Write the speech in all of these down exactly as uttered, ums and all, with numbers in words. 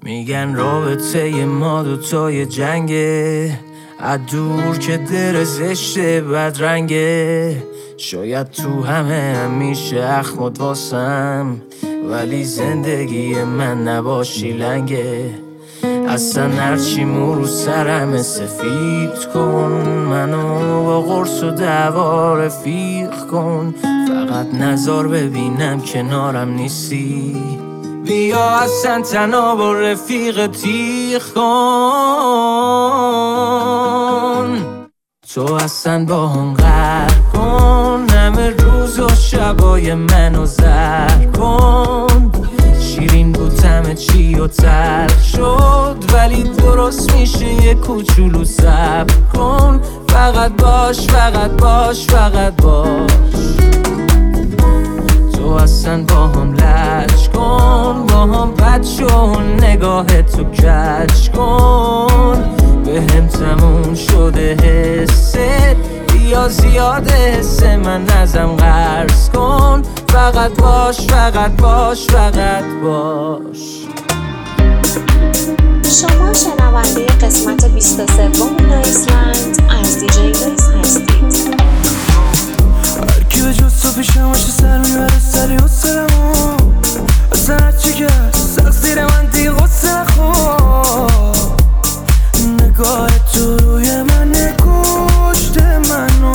میگن رابطه ما دوتای جنگه، از دور که در زشته بدرنگه. شاید تو همه همیشه اخمت واسم، ولی زندگی من نباشی لنگه. اصلا هرچی مو رو سرم سفید کن، منو با قرص و دعوا رفیق کن. فقط نظر ببینم کنارم نیستی، بیا اصلا تنها با رفیق تیغ کن. تو اصلا با هم غر کن، همه روز و شبای منو زر کن. شیرین بود همه چی و تلخ شد، ولی درست میشه یه کوچولو صبر کن. فقط باش فقط باش فقط باش. تو اصلا با هم لج کن، با هم بد شو، نگاه تو کج کن. به هم تموم شده حست، بیا زیاده حس من ازم قرض کن. فقط باش فقط باش فقط باش. شما شنونده قسمت بیست و سوم نایسلند از دی جی نایس هستید. هرکی به جز تو پیشم باشه سر میبره سری و سرمو. اصلا هرچی که سخت زیر من دیگه غصه نخور. نگاه تو روی من کشت منو،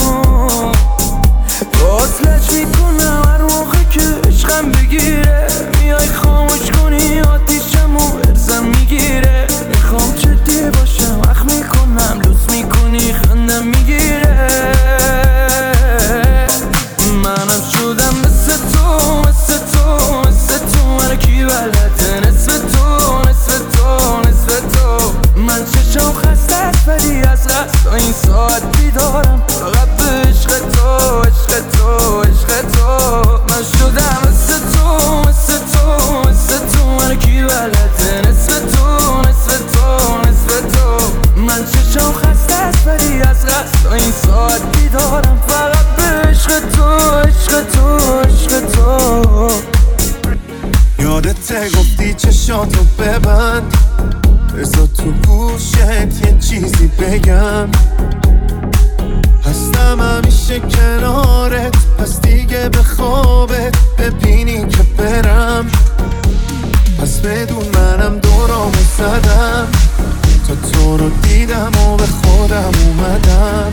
باز لج میکنم هر موقع که عشقم بگیره. میای خاموش کنی آتیشم و ارزم میگیره. میخوام جدی باشم اخ میکنم لوس میکنی خندم میگیره. منم شدم مثل تو مثل تو مثل تو. من کی بلده نصف تو نصف تو نصف تو. من چشم خسته است ولی از قصد این ساعت بیدارم. فقط به عشق تو عشق تو عشق تو. من شدم مثل تو مثل تو مثل تو. من کی بلده نصف تو نصف تو نصف تو. من چشم خسته است ولی از قصد این ساعت بیدارم. فقط به عشق تو عشق تو عشق تو. یادته گفتی چشاتو ببند، بذار تو گوشت یه چیزی بگم. هستم همیشه کنارت، پس دیگه به خوابت ببینی که برم. پس بدون منم دورامو زدم، تا تو رو دیدم و به خودم اومدم.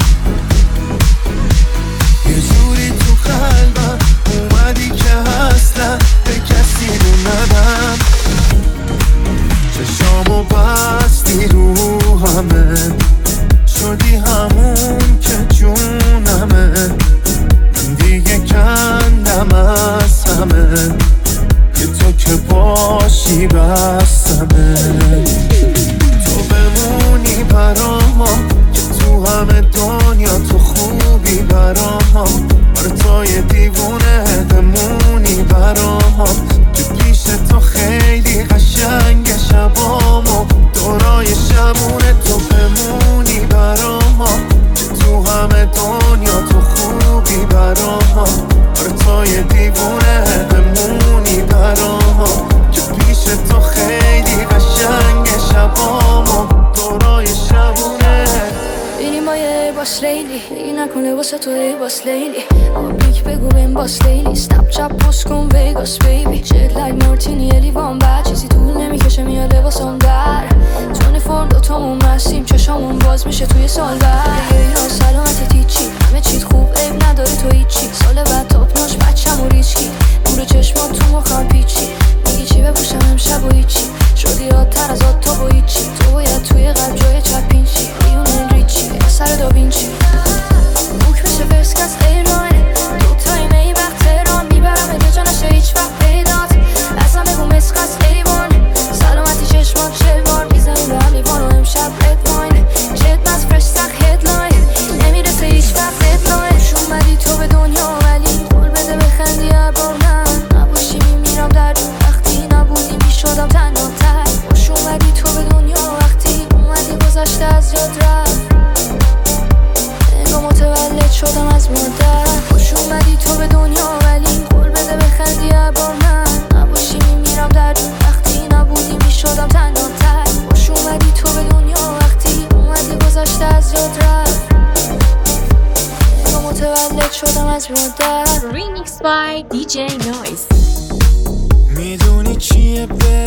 یه جوری تو قلبم اومدی که اصلا به کسی رو ندم. چشامو بستی رو همه، شدی همون که جونمه. من دیگه کندم از همه، که تو که باشی بستمه. تو بمونی برام، که تو همه دنیا تو خوبی برام. آره تو یه دیوونه بمونی برام، که پیش تو خیلی قشنگ شبامو. دورای شبونه تو بمونی برام، که تو همه دنیا تو خوبی برام. آره تو یه دیوونه بمونی برام، که پیش تو خیلی قشنگ شبامو. دورای شبونه بینیم با یه باس لیلی، بگی نکنه واسه تو ای باس لیلی. آبیک بگو بین باس لیلی، سنپ چپ پست کن ویگاس بیبی. جت لگ مارتینی یه لیوان بعد چیزی طول نمیکشه میاد لباسم در. تونی فرم دوتامون مستیم، چشامون باز میشه توی سال بعد. یه ایران سلامت تیچی، همه چیت خوب عیب نداره تو هیچی. سال بعد تاپناش بچم و ریچکی، نور چشمات تو مخم پیچی. میگی چی بپوشم امشب و هیچی، شدی یادتر از آد تا با هیچی. تو باید توی قلب جای چپین چی، لیونل ریچی سر داوینچی. موک میشه فرسکست ایران، دوتایی می وقت تهران. میبرم به جانش هیچ وقت پیدات، ازم بگو مسکست ایوان. سلامتی چشمان شلوار، میزنیم به هم لیوان و امشب رد واین. جت مز فرش سخ هدلاین، نمیرسه هیچ وقت ددلاین. شون اومدی تو به دنیا ولی قول بده بخندی هر بار. نه نباشی میمیرم در دون، وقتی نبودی میشدم تنها تر. خوش اومدی تو به دنیا وقتی اومدی گذشته از یاد رفت.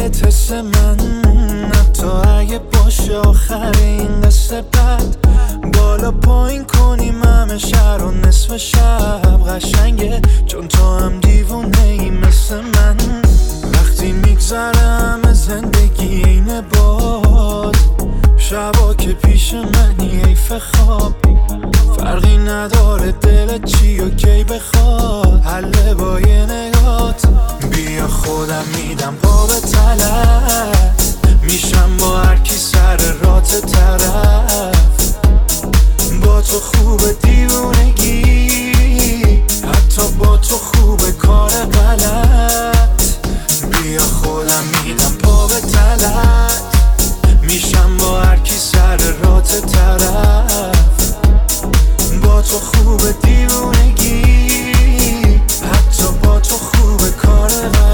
بهت حس من، حتی اگه باشه آخر این قصه بد. بالا پایین کنیم همه شهر و نصف شب قشنگه، چون تو هم دیوونه ای مثل من. وقتی میگذره همه زندگی اینه باد، شبا که پیش منی حیف خواب. فرقی نداره دلت چی و کی بخواد، حله با یه نگات. بیا خودم میدم پا به طلب، میشم با هر کی سر رات طرف. با تو خوبه دیوونگی، حتی با تو خوبه کار غلط. بیا خودم میدم پا به طلب، میشم با هر کی سر رات طرف. با تو خوبه دیوونگی، حتی با تو خوبه کار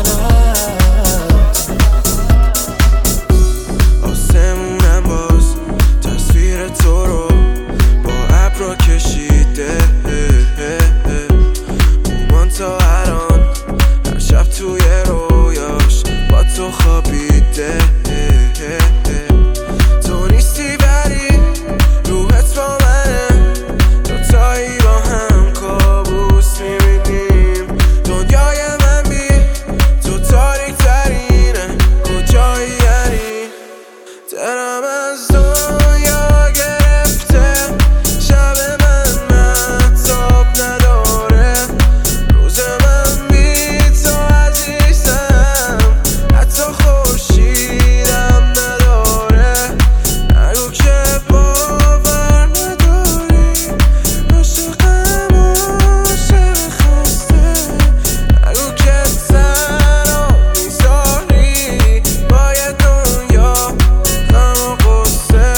غلط. آسمونم باز تصویر تو رو با ابرا کشیده، اومان تا الان هر شب توی رویاش با تو خوابیده. تو نیستی ولی روحت با منه، دوتایی با هم کابوس میبینیم. دنیای من بی تو تاریک ترینه، کجایی یعنی؟ دلم از دنیا گرفته، شب من مهتاب نداره. روز من بی تو عزیزم، حتی خورشیدم نداره. نگو که باور نداری، عاشقم عاشق خسته. نگو که تنها میذاری باید دنیا غم و غصه.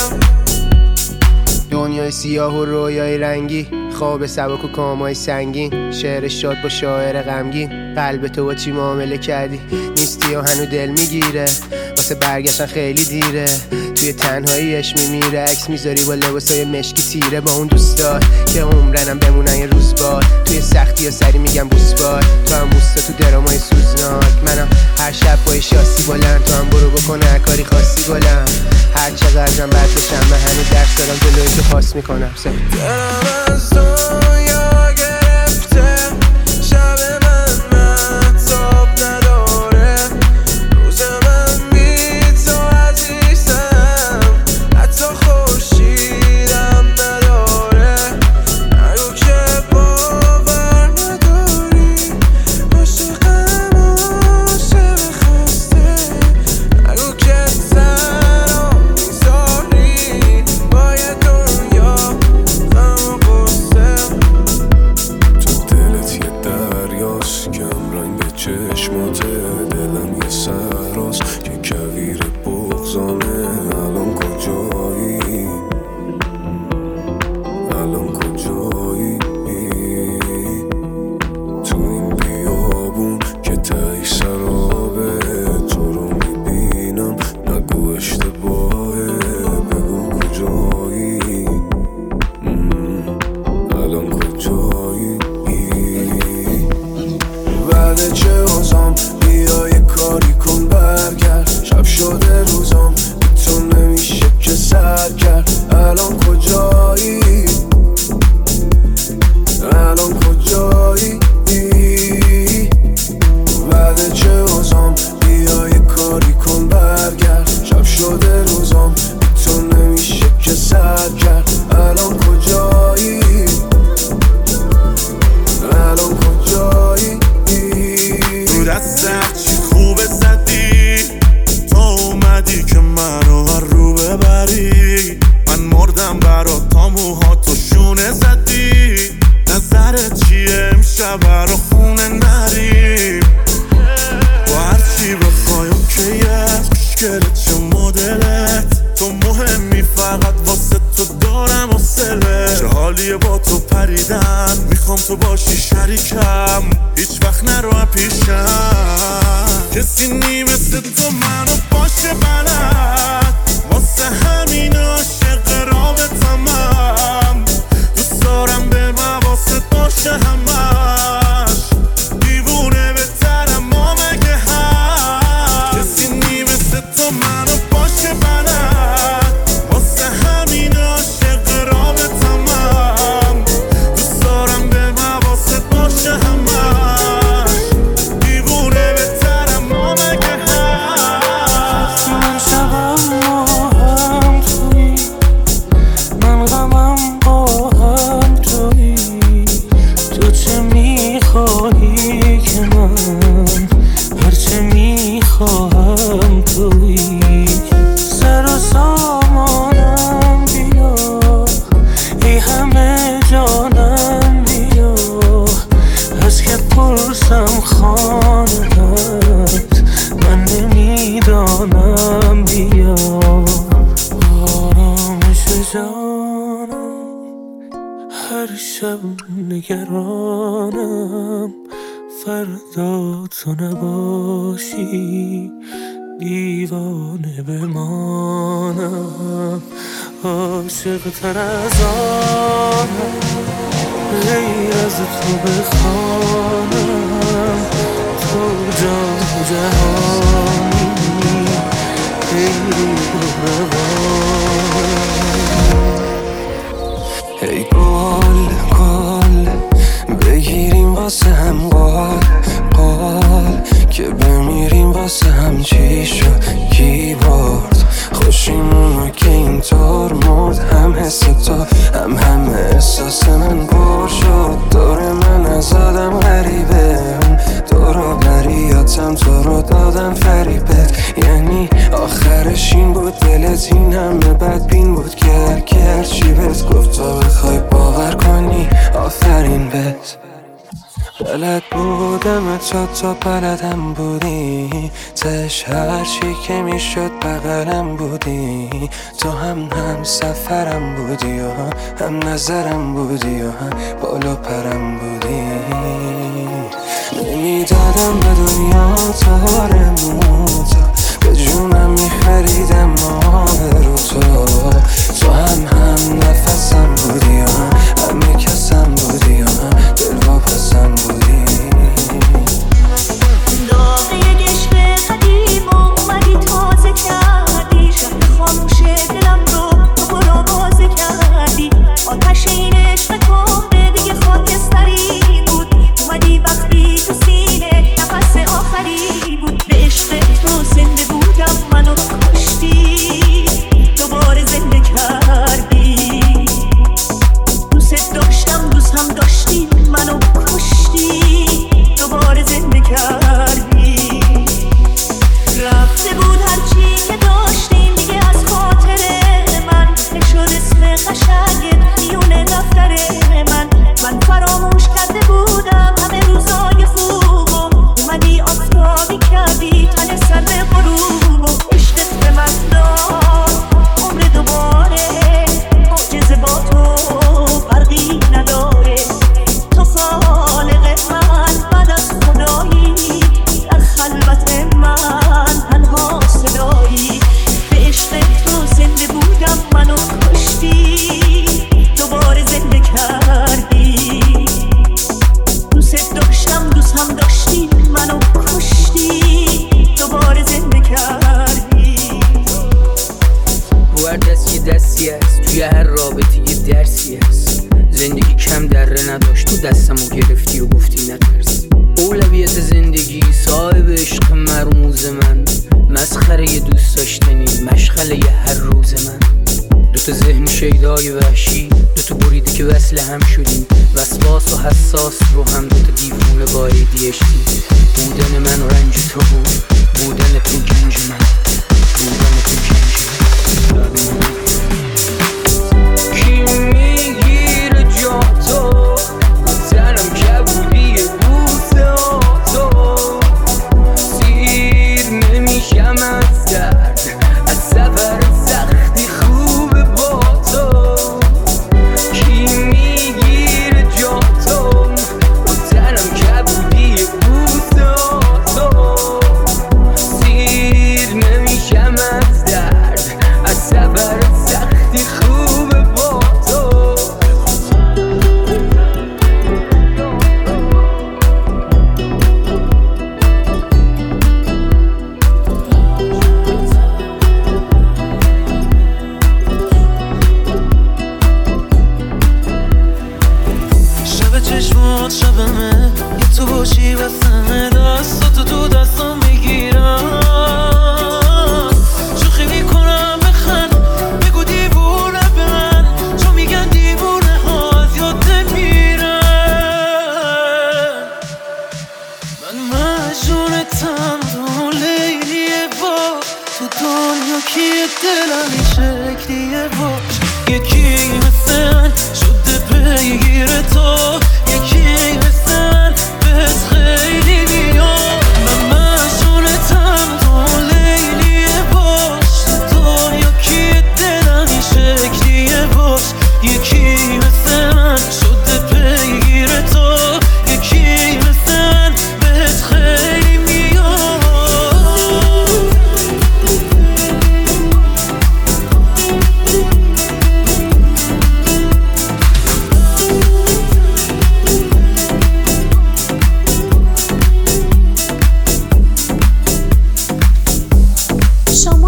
دنیای سیاه و رویای رنگی، خواب سبک و کامای سنگین. شعر شاد با شاعر غمگین، قلب تو با چی معامله کردی؟ نیستی و هنو دل میگیره، واسه برگشتن خیلی دیره. توی تنهاییش میمیره، عکس میذاری با لباسای مشکی تیره. با اون دوستات که عمرنم بمونن یه روز بار، توی سختی یا سری میگم بوسبار. تو هم موستا تو درامای سوزناک، منم هر شب با شاسی بلند. تو هم برو بکنه هر کاری خاصی گلم، هر چقدرم بد بشم من هنو درس دارم جلوی تو پاس میکنم. دلم از دنیا گرفته، شب من مهتاب نداره. روز من بی تو عزیزم، حتی خورشیدم نداره. نگو که باور نداری، عاشقم عاشق خسته. نگو که تنها میذاری باید دنیا غم و غصه. تو دلت یه دریاست که همرنگ چشماته، دلم یه سراست که کویر بغضانه. الان کجایی؟ الان کجایی؟ تو این بیابون که تهی سرابه، تو رو میبینم نگو اشتباهه. بگو کجایی؟ الان کجایی؟ بعد چه ازام بیا یه کاری کن برگرد. شب شده روزام بی تو نمیشه که سر کرد. الان کجایی؟ الان کجایی؟ بعد چه ازام بیا یه کاری کن برگرد. شب شده روزام بی تو نمیشه که سر کرد. الان کجایی؟ الان کجایی؟ رو دستت چی خوبه زدی، تو اومدی که منو هر رو ببری. من مردم برات تا موهاتو شونه زدی. نظرت چیه امشب برا خونه نریم؟ با هرچی بخوای اوکیه، خوشگلت چه مدلت. تو مهمی فقط واسه تو دارم حوصله. چه حالیه با تو پریدن، میخوام تو باشی شریکم. هیچ وقت نرو پیشم، کسی نی مثل تو منو باشه بلد. واسه همین عاشق رابطمم، دوست دارم به مواست باشه همش. دیوونه بهترم ما مگه هم، کسی نی نگرانم فردا تو نباشی دیوانه بمانم عاشق تر از آنم غیر از تو بخوانم تو جان جهانی ای ای گل گل بگیریم واسه هم قال قال که بمیریم واسه هم چی شد کی برد خوشیمونو که اینطور مرد هم حس تو هم هم احساس من پر شد دور من از آدم غریبه دورو بریاتم تو رو دادم فریبت یعنی آخرش این بود دلت این همه بدبین بود که هرکی هرچی بهت گفت تو بخوای باور کنی آفرین بهت بلد بودم تا تا بلدم بودی تش هرچی که میشد بغلم بودی تو هم هم سفرم بودی و هم نظرم بودی و هم بالا پرم بودی نمیدادم به دنیا تارموت به جونم میخریدم آبرو تو تو هم هم نفسم بودی و هم همه کسم بودی و هم دل واپسم بودی داغ یک عشق قدیم اومدی تازه کردی شهر خاموش دلم رو تو برا بازه کردی آتش این عشق کهنه دیگه خاکستری بود اومدی وقتی تو سینه نفس آخری بود به عشق تو زنده بودم منو کشتی دوباره زنده کردی دوست داشتم دوست هم داشتی منو کشتی دوباره زنده کردی رفته بود هرچی که داشتیم دیگه از خاطر من نشد اسم قشنگت میونه دفتر من من فراموش کرده بودم همه روزای خوبم اومدی آفتابی کردی تن سر به غروب و عشقت به من داد عمر دوباره معجزه با تو فرقی نداره تو خالق من بعد از خدایی در خلوت من تنها صدایی به عشق تو زنده بودم منو کشتی دوباره زنده کردی دوست داشتم دوست هم داشتی منو کشتی دوباره زنده کردی هر دست یه دستی هست توی هر رابطه یه درسی هست زندگی کم دره نداشت تو دستمو گرفتی و گفتی نترس اولویت زندگی صاحب عشق مرموز من مسخره یه دوست داشتنی مشغله یه هر روز من دوتا ذهن شیدای وحشی دوتا بریده که وصل هم شدیم وسواس و حساس رو هم دوتا دیوونه با ای دی اچ دی بودن من و رنج تو بود بودن تو گنج من بودن تو گنج من کی میگیره جا تو تنم کبودی بوسه تو سیر نمیشم از درد از سفر سختی خوبه با تو کی میگیره جا تو تنم کبودی بوسه تو سیر نمیشم از درد از سفر سختی خوبه با تو شب چشمات شبمه یه تو باشی وسمه دستاتو تو دستام میگیرم شوخی میکنم بخند بگو دیوونه به من چون میگن دیوونه ها از یاد نمیرن من مجنونتم تو لیلیه با تو دنیا کیه دلم این شکلیه باش یکی مثل من شده بگیر تو یکی مثل من بهت خیلی میاد من مجنونتم تو لیلیه باش تو دنیا کیه دلم این شکلیه باش یکی مثل من شده بگیر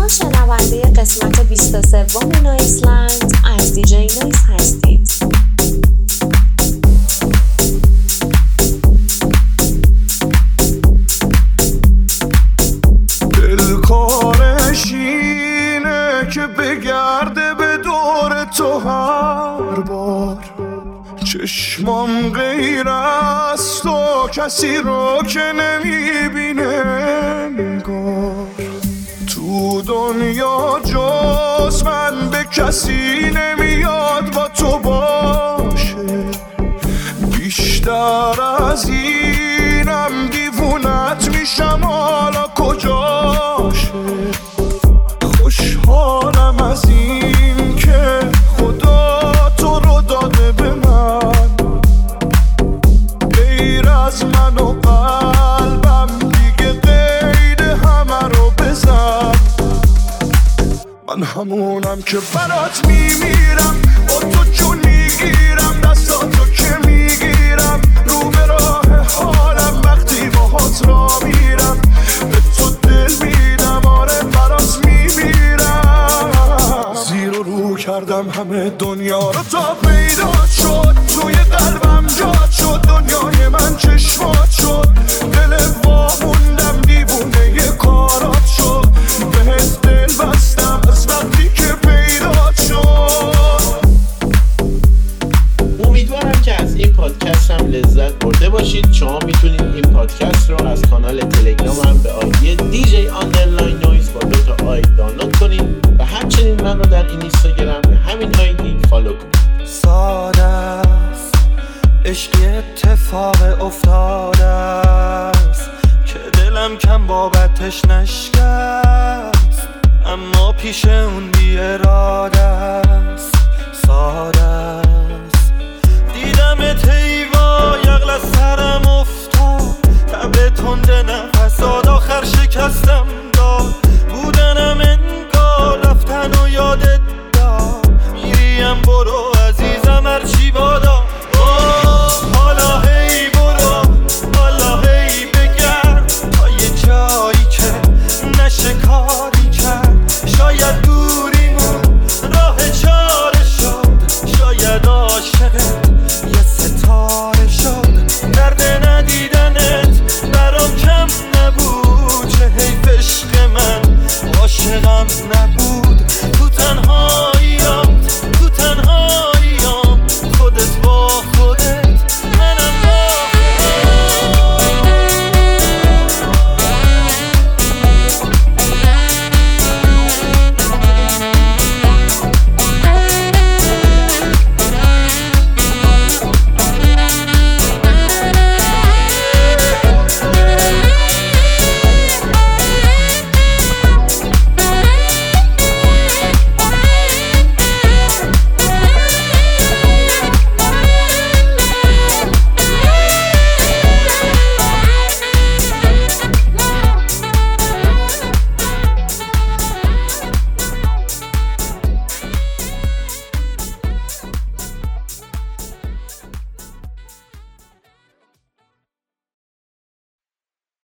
شما شنونده قسمت بیست و سوم نایسلند از دی جی نایس هستید. دلکارش اینه که بگرده به دور تو هر بار، چشمام غیر از تو کسی رو که نمیبینه انگار، تو دنیا جز من به کسی نمیاد با تو باشه، بیشتر از اینم دیوونت میشم حالا کجاشه. خوشحالم از این که خدا تو رو داده به من، غیر از من و قلبم دیگه قید همه رو بزن. من همونم که برات میمیرم، با تو چون میگیرم دستاتو که میگیرم، رو به راه حالم وقتی باهات را میرم، به تو دل میدم آره برات میمیرم. زیر و رو کردم همه دنیا رو تا پیدا شد، توی قلبم جات شد، دنیای من چشمات شد، دل واموندم دیوونه ی کارات شد، بهت دل بستم از وقتی که پیدا شد. امیدوارم که از این پادکست هم لذت برده باشید. شما میتونید این پادکست رو از کانال تلگرام هم به آیدی دی جی آندرلاین نویز با دو تا آی دانلود کنید و همچنین من رو در این اینستاگرام به همین آیدی فالو کنید. ساده است عشقی اتفاق افتاده است که دلم کم بابتش نشکست، اما پیش اون بی اراده است. ساده است دیدم تیوا یغل از سرم افتاد، تب تند نفس داد آخر شکستم داد، بودنم انگار رفتن و یادت داد، میریم برو عزیزم هرچی بادا. حالا هی برو حالا هی بگرد تا یه جایی که نشه کاری کرد، شاید دوریمون راه چاره شد، شاید عاشقت یه ستاره شد، درد ندیدنت برام کم نبود، چه حیف عشق من عاشقم نه